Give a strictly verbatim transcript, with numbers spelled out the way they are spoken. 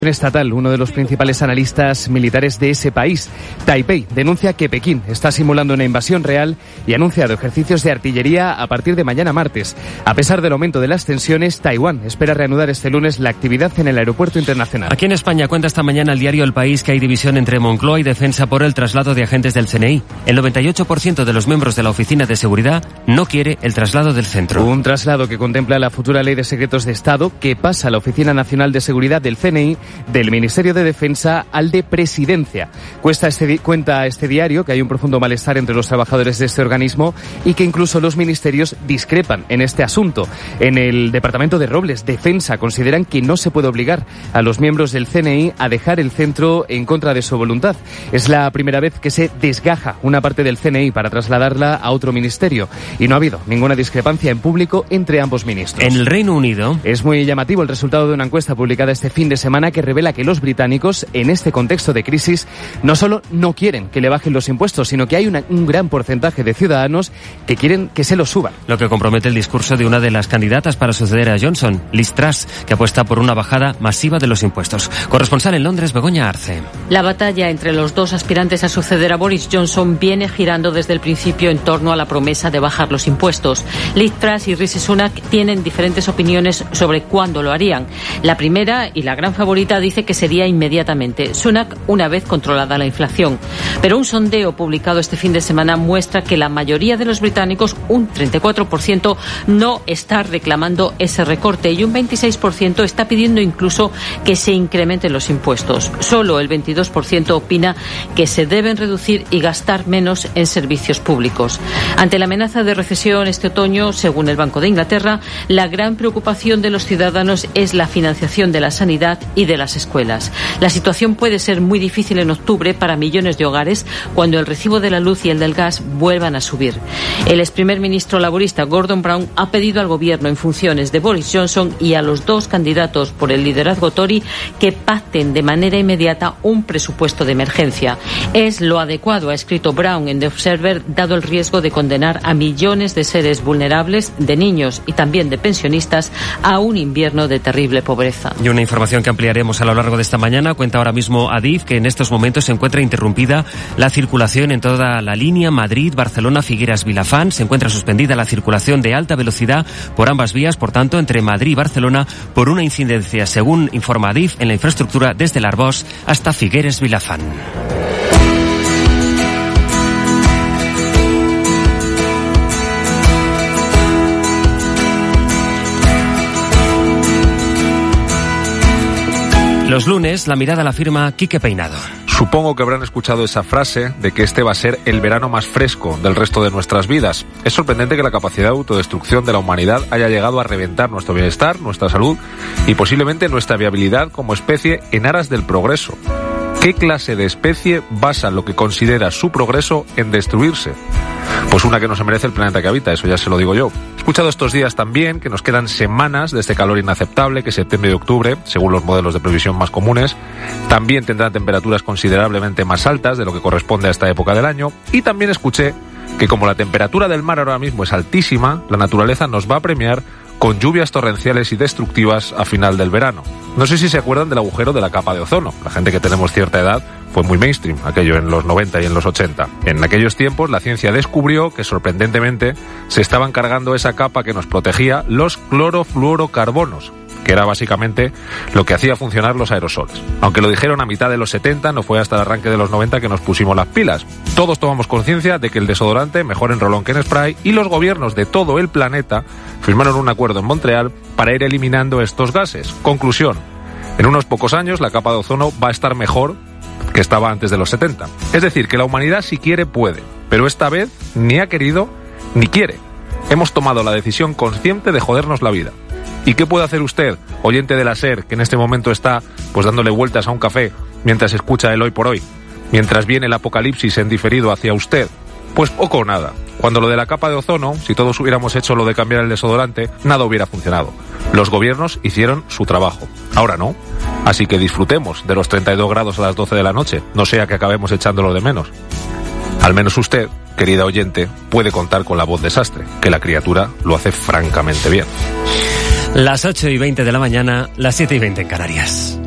Estatal, uno de los principales analistas militares de ese país, Taipei, denuncia que Pekín está simulando una invasión real y ha anunciado ejercicios de artillería a partir de mañana martes. A pesar del aumento de las tensiones, Taiwán espera reanudar este lunes la actividad en el aeropuerto internacional. Aquí en España cuenta esta mañana el diario El País que hay división entre Moncloa y Defensa por el traslado de agentes del C N I. El noventa y ocho por ciento de los miembros de la Oficina de Seguridad no quiere el traslado del centro. Un traslado que contempla la futura Ley de Secretos de Estado que pasa a la Oficina Nacional de Seguridad del C N I del Ministerio de Defensa al de Presidencia. Cuesta este, cuenta este diario que hay un profundo malestar entre los trabajadores de este organismo y que incluso los ministerios discrepan en este asunto. En el Departamento de Robles, Defensa, consideran que no se puede obligar a los miembros del C N I a dejar el centro en contra de su voluntad. Es la primera vez que se desgaja una parte del C N I para trasladarla a otro ministerio y no ha habido ninguna discrepancia en público entre ambos ministros. En el Reino Unido es muy llamativo el resultado de una encuesta publicada este fin de semana que revela que los británicos, en este contexto de crisis, no solo no quieren que le bajen los impuestos, sino que hay una, un gran porcentaje de ciudadanos que quieren que se los suban. Lo que compromete el discurso de una de las candidatas para suceder a Johnson, Liz Truss, que apuesta por una bajada masiva de los impuestos. Corresponsal en Londres, Begoña Arce. La batalla entre los dos aspirantes a suceder a Boris Johnson viene girando desde el principio en torno a la promesa de bajar los impuestos. Liz Truss y Rishi Sunak tienen diferentes opiniones sobre cuándo lo harían. La primera y la gran favorita dice que sería inmediatamente. Sunak, una vez controlada la inflación. Pero un sondeo publicado este fin de semana muestra que la mayoría de los británicos, un treinta y cuatro por ciento, no está reclamando ese recorte y un veintiséis por ciento está pidiendo incluso que se incrementen los impuestos. Solo el veintidós por ciento opina que se deben reducir y gastar menos en servicios públicos. Ante la amenaza de recesión este otoño, según el Banco de Inglaterra, la gran preocupación de los ciudadanos es la financiación de la sanidad y de las escuelas. La situación puede ser muy difícil en octubre para millones de hogares cuando el recibo de la luz y el del gas vuelvan a subir. El ex primer ministro laborista Gordon Brown ha pedido al gobierno en funciones de Boris Johnson y a los dos candidatos por el liderazgo Tory que pacten de manera inmediata un presupuesto de emergencia. Es lo adecuado, ha escrito Brown en The Observer, dado el riesgo de condenar a millones de seres vulnerables, de niños y también de pensionistas, a un invierno de terrible pobreza. Y una información que ampliaremos a lo largo de esta mañana. Cuenta ahora mismo Adif que en estos momentos se encuentra interrumpida la circulación en toda la línea Madrid, Barcelona, Figueras, Vilafán. Se encuentra suspendida la circulación de alta velocidad por ambas vías, por tanto, entre Madrid y Barcelona, por una incidencia, según informa Adif, en la infraestructura desde el Arbós hasta Figueres, Vilafán. Los lunes, la mirada la firma Quique Peinado. Supongo que habrán escuchado esa frase de que este va a ser el verano más fresco del resto de nuestras vidas. Es sorprendente que la capacidad de autodestrucción de la humanidad haya llegado a reventar nuestro bienestar, nuestra salud y posiblemente nuestra viabilidad como especie en aras del progreso. ¿Qué clase de especie basa lo que considera su progreso en destruirse? Pues una que no se merece el planeta que habita, eso ya se lo digo yo. He escuchado estos días también que nos quedan semanas de este calor inaceptable, que septiembre y octubre, según los modelos de previsión más comunes, también tendrán temperaturas considerablemente más altas de lo que corresponde a esta época del año. Y también escuché que como la temperatura del mar ahora mismo es altísima, la naturaleza nos va a premiar con lluvias torrenciales y destructivas a final del verano. No sé si se acuerdan del agujero de la capa de ozono. La gente que tenemos cierta edad fue muy mainstream, aquello en los noventa y en los ochenta. En aquellos tiempos la ciencia descubrió que sorprendentemente se estaban cargando esa capa que nos protegía los clorofluorocarbonos, que era básicamente lo que hacía funcionar los aerosoles. Aunque lo dijeron a mitad de los setenta, no fue hasta el arranque de los noventa que nos pusimos las pilas. Todos tomamos conciencia de que el desodorante mejor en rolón que en spray y los gobiernos de todo el planeta firmaron un acuerdo en Montreal para ir eliminando estos gases. Conclusión: en unos pocos años la capa de ozono va a estar mejor que estaba antes de los setenta. Es decir, que la humanidad si quiere puede, pero esta vez ni ha querido ni quiere. Hemos tomado la decisión consciente de jodernos la vida. ¿Y qué puede hacer usted, oyente de la SER, que en este momento está pues dándole vueltas a un café mientras escucha el Hoy por Hoy, mientras viene el apocalipsis en diferido hacia usted? Pues poco o nada. Cuando lo de la capa de ozono, si todos hubiéramos hecho lo de cambiar el desodorante, nada hubiera funcionado. Los gobiernos hicieron su trabajo. Ahora no. Así que disfrutemos de los treinta y dos grados a las doce de la noche, no sea que acabemos echándolo de menos. Al menos usted, querida oyente, puede contar con la voz desastre, que la criatura lo hace francamente bien. Las ocho y veinte de la mañana, las siete y veinte en Canarias.